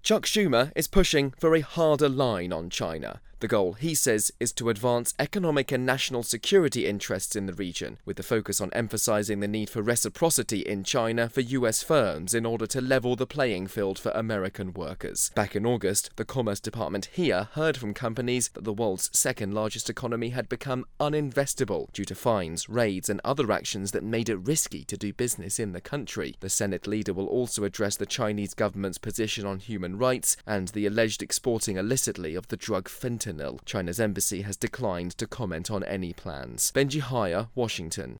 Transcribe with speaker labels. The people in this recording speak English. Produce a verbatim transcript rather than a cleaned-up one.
Speaker 1: Chuck Schumer is pushing for a harder line on China. The goal, he says, is to advance economic and national security interests in the region, with the focus on emphasizing the need for reciprocity in China for U S firms in order to level the playing field for American workers. Back in August, the Commerce Department here heard from companies that the world's second-largest economy had become uninvestable due to fines, raids, and other actions that made it risky to do business in the country. The Senate leader will also address the Chinese government's position on human rights and the alleged exporting illicitly of the drug fentanyl. China's embassy has declined to comment on any plans. Benji Haya, Washington.